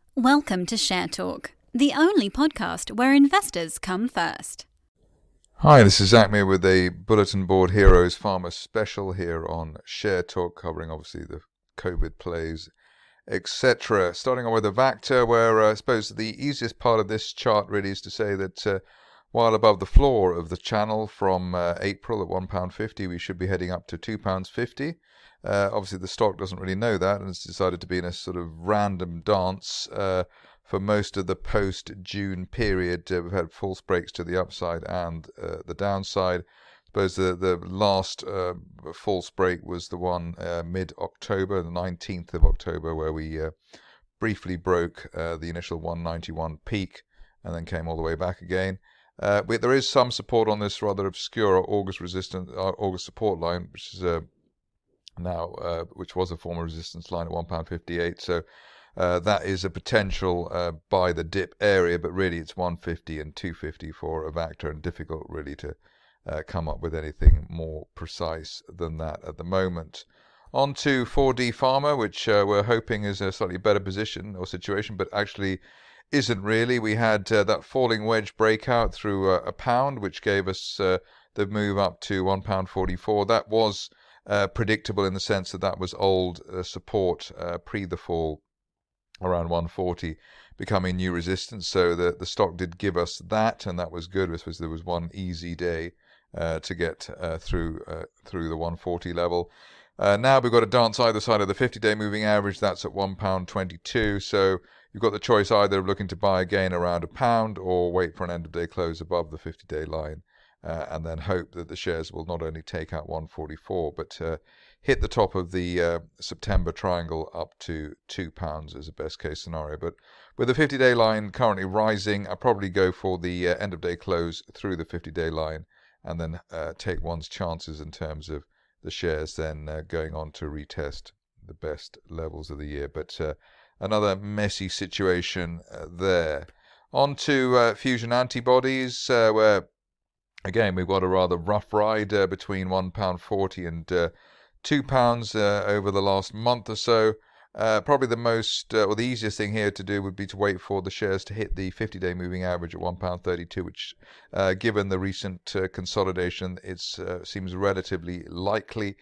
Welcome to Share Talk, the only podcast where investors come first. Hi, this is Zach Meir with a Bulletin Board Heroes Pharma special here on Share Talk, covering obviously the COVID plays, etc. Starting on with Avacta, where I suppose the easiest part of this chart really is to say that while above the floor of the channel from April at £1.50, we should be heading up to £2.50. Obviously, the stock doesn't really know that and has decided to be in a sort of random dance for most of the post-June period. We've had false breaks to the upside and the downside. I suppose the last false break was the one mid-October, the 19th of October, where we briefly broke the initial 191 peak and then came all the way back again. But there is some support on this rather obscure August support line, which is which was a former resistance line at £1.58. So that is a potential buy the dip area, but really it's 150 and 250 for Avacta, and difficult really to come up with anything more precise than that at the moment. On to 4D Pharma, which we're hoping is a slightly better position or situation, but actually isn't really. We had that falling wedge breakout through a pound, which gave us the move up to £1.44. That was predictable in the sense that was old support pre the fall around 140 becoming new resistance. So the stock did give us that, and that was good. I suppose there was one easy day to get through the 140 level. Now we've got to dance either side of the 50-day moving average. That's at £1.22. So you've got the choice either of looking to buy again around £1 or wait for an end-of-day close above the 50-day line. And then hope that the shares will not only take out 144, but hit the top of the September triangle up to £2 as a best case scenario. But with the 50-day line currently rising, I'll probably go for the end-of-day close through the 50-day line and then take one's chances in terms of the shares then going on to retest the best levels of the year. But another messy situation there. On to fusion antibodies, where again, we've got a rather rough ride between £1.40 and £2 over the last month or so. Probably the most, or the easiest thing here to do would be to wait for the shares to hit the 50-day moving average at £1.32, which, given the recent consolidation, it seems relatively likely.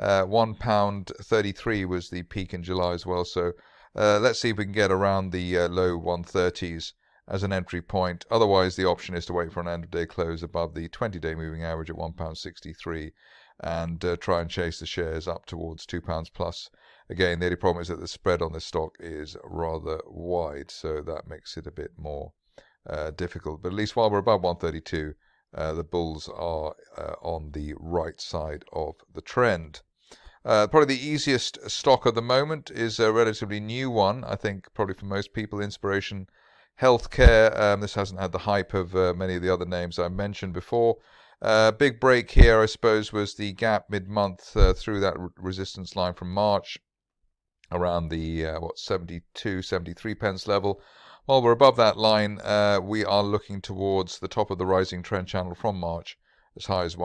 £1.33 was the peak in July as well. So let's see if we can get around the low 130s as an entry point. Otherwise, the option is to wait for an end-of-day close above the 20-day moving average at £1.63 and try and chase the shares up towards £2 plus. Again, the only problem is that the spread on this stock is rather wide, so that makes it a bit more difficult. But at least while we're above 132, the bulls are on the right side of the trend. Probably the easiest stock at the moment is a relatively new one, I think, probably for most people, Inspiration Healthcare. This hasn't had the hype of many of the other names I mentioned before. Big break here, I suppose, was the gap mid-month through that resistance line from March around the 72, 73 pence level. While we're above that line, we are looking towards the top of the rising trend channel from March, as high as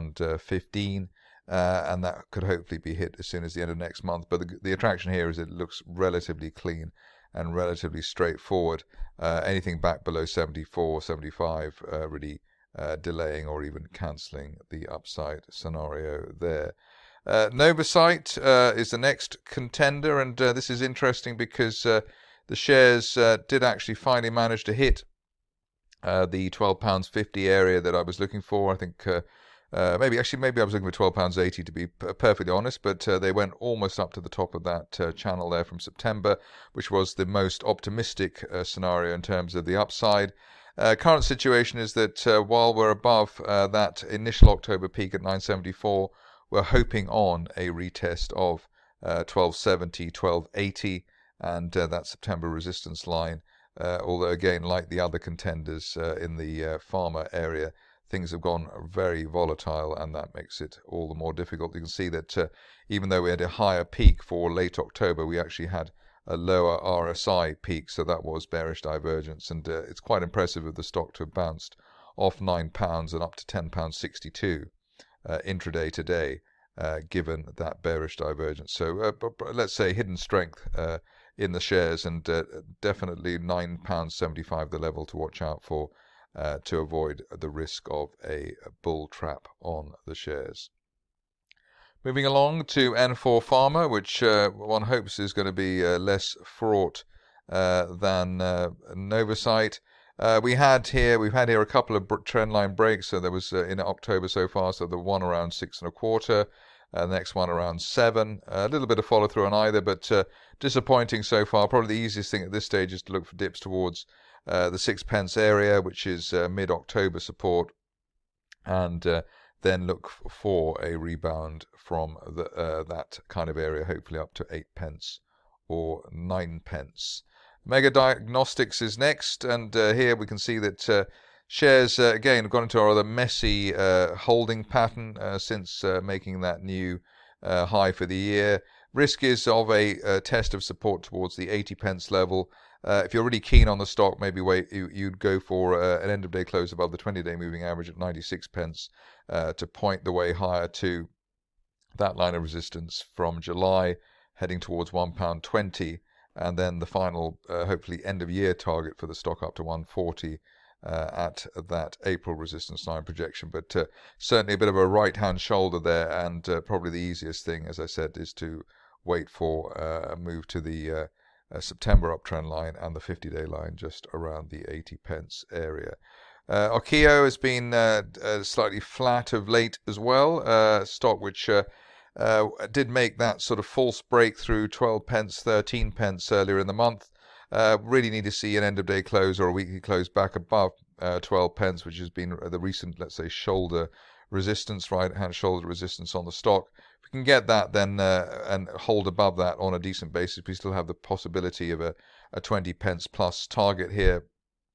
£1.15, and that could hopefully be hit as soon as the end of next month. But the attraction here is it looks relatively clean and relatively straightforward. Anything back below 74, 75 really delaying or even cancelling the upside scenario there. Novocyte is the next contender, and this is interesting because the shares did actually finally manage to hit the £12.50 area that I was looking for. I think maybe I was looking for £12.80 to be perfectly honest, but they went almost up to the top of that channel there from September, which was the most optimistic scenario in terms of the upside. Current situation is that while we're above that initial October peak at 974, we're hoping on a retest of 1270, 1280, and that September resistance line. Although again, like the other contenders in the pharma area, things have gone very volatile, and that makes it all the more difficult. You can see that even though we had a higher peak for late October, we actually had a lower RSI peak, so that was bearish divergence, and it's quite impressive of the stock to have bounced off £9 and up to £10.62 intraday today, given that bearish divergence. So let's say hidden strength in the shares, and definitely £9.75 the level to watch out for to avoid the risk of a bull trap on the shares. Moving along to N4 Pharma, which one hopes is going to be less fraught than Novacyte. We've had here a couple of trendline breaks. So there was in October so far, so the one around 6.25, the next one around 7. A little bit of follow through on either, but disappointing so far. Probably the easiest thing at this stage is to look for dips towards the 6 pence area, which is mid-October support, and then look for a rebound from that kind of area, hopefully up to 8 pence or 9 pence. Mega Diagnostics is next, and here we can see that shares again have gone into a rather messy holding pattern since making that new high for the year. Risk is of a test of support towards the 80 pence level. If you're really keen on the stock, maybe you'd go for an end of day close above the 20-day moving average at 96 pence to point the way higher to that line of resistance from July, heading towards £1.20. And then the final, hopefully, end-of-year target for the stock up to 140 at that April resistance line projection. But certainly a bit of a right-hand shoulder there, and probably the easiest thing, as I said, is to wait for a move to the September uptrend line and the 50-day line just around the 80 pence area. Arkeo has been slightly flat of late as well, stock which did make that sort of false breakthrough 12 pence, 13 pence earlier in the month. Really need to see an end of day close or a weekly close back above 12 pence, which has been the recent, let's say, shoulder resistance, right hand shoulder resistance on the stock. If we can get that then and hold above that on a decent basis, we still have the possibility of a 20 pence plus target here.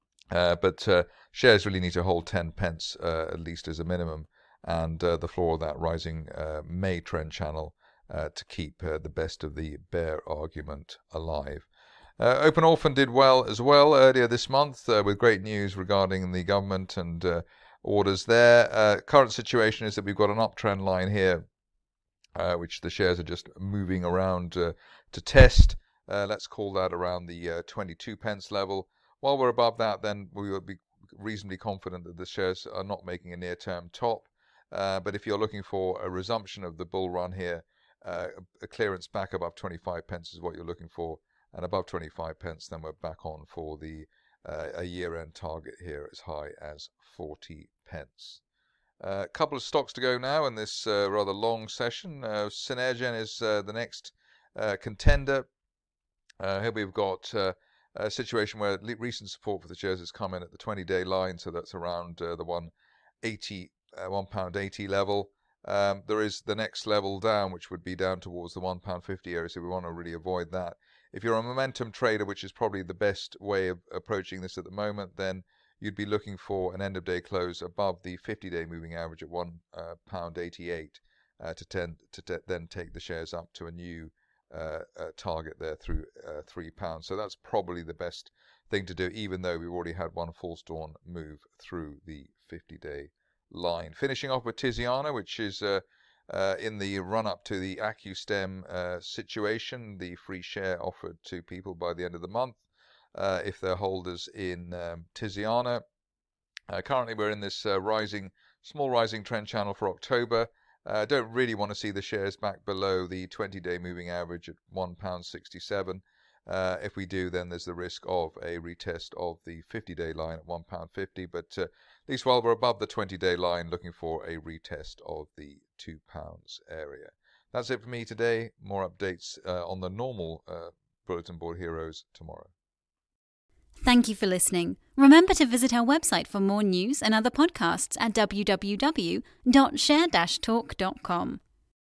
But shares really need to hold 10 pence at least as a minimum, and the floor of that rising May trend channel to keep the best of the bear argument alive. Open Orphan did well as well earlier this month with great news regarding the government and orders there. Current situation is that we've got an uptrend line here, which the shares are just moving around to test. Let's call that around the 22 pence level. While we're above that, then we will be reasonably confident that the shares are not making a near-term top. But if you're looking for a resumption of the bull run here, a clearance back above 25 pence is what you're looking for. And above 25 pence, then we're back on for the a year-end target here as high as 40 pence. A couple of stocks to go now in this rather long session. Synergen is the next contender. Here we've got a situation where recent support for the shares has come in at the 20-day line, so that's around the £1.80 level. There is the next level down, which would be down towards the £1.50 area, so we want to really avoid that. If you're a momentum trader, which is probably the best way of approaching this at the moment, then you'd be looking for an end-of-day close above the 50-day moving average at £1.88 to then take the shares up to a new target there through £3. So that's probably the best thing to do, even though we've already had one false dawn move through the 50-day line. Finishing off with Tiziana, which is in the run-up to the AccuStem situation, the free share offered to people by the end of the month if they're holders in Tiziana. Currently we're in this small rising trend channel for October. Don't really want to see the shares back below the 20-day moving average at £1.67. If we do, then there's the risk of a retest of the 50-day line at £1.50. But at least while we're above the 20-day line, looking for a retest of the £2 area. That's it for me today. More updates on the normal Bulletin Board Heroes tomorrow. Thank you for listening. Remember to visit our website for more news and other podcasts at www.share-talk.com.